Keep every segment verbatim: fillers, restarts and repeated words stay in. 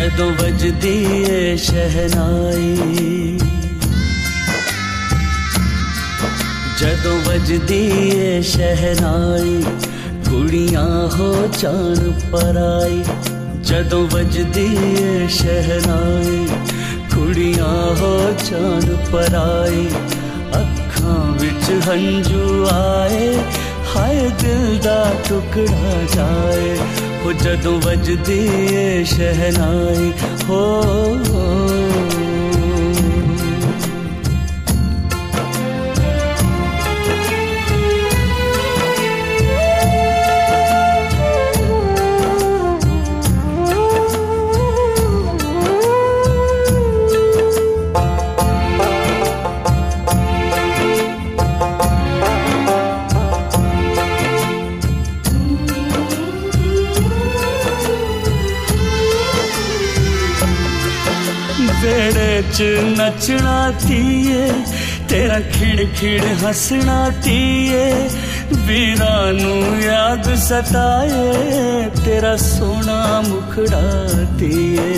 जदों वजदी ए शहनाई, जदों वजदी ए शहनाई, कुड़ियां हो जान पराई। जदों वजदी ए शहनाई, कुड़ियां हो जान पराई। अखां विच हंजू आए, हाय दिल दा टुकड़ा जाए। हो जदों वजदी ए शहनाई हो, हो। वेड़े च नचना तीए, तेरा खिड़ खिड़ हंसना तीए। वीरा नू याद सताए, तेरा सोना मुखड़ा तीए।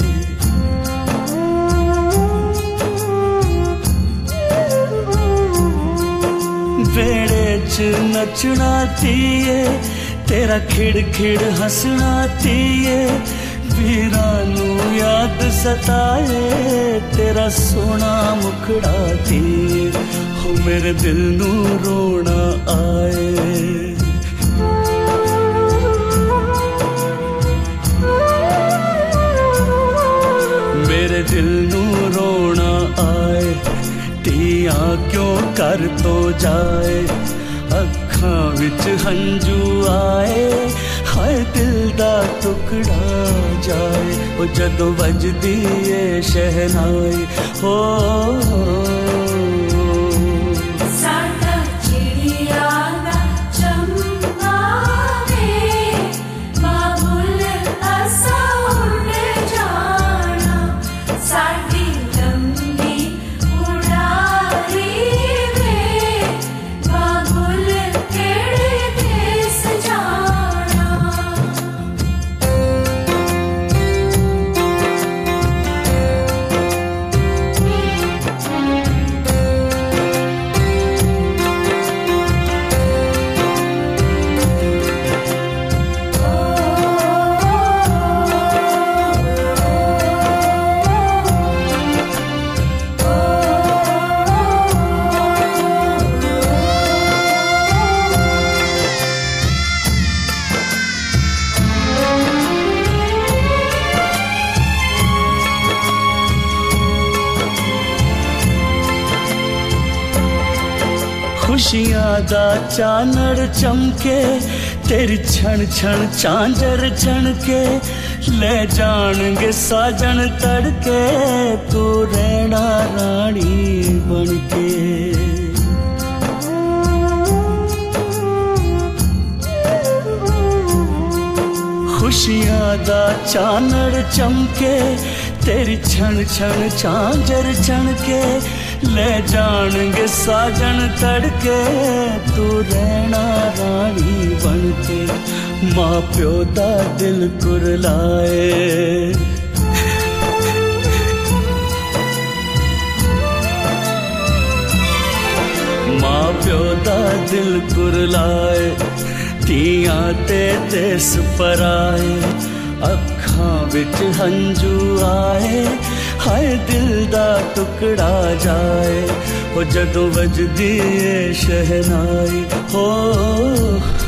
वेड़े च नचना तीए, तेरा खिड़ खिड़ हंसना तीए। वीरा नू याद सताए, तेरा सोना मुखड़ा तीए। हो मेरे दिल नू रोना आए, मेरे दिल नू रोना आए। तियां क्यों कर तो जाए, अखां विच हंजू आए, हाय दिल दा टुकड़ा जाए। ओ जदों वजदी ए शहनाई हो, साडा चिड़िया दा चमकावे, बाबुल असा उड़ जाना। साडी लंबी उड़ारी वे, बाबुल केड़े देस जाना। खुशियां दा चानड़ चमके, तेरी छण छण झांजर छणके। ले जाणगे साजन तड़के, तू रहना रानी बनके। खुशियां दा चानड़ चमके, तेरी छण छण झांजर छणके। ले जाणगे साजन तड़के, तू रहना रानी बनके। मां प्यो दा दिल कुरलाए, मां प्यो दा दिल कुरलाए। तियां ते देस पराए, अखां विच हंजू आए, हाय दिल दा टुकड़ा जाए। हो जदों वजदी ए शहनाई हो।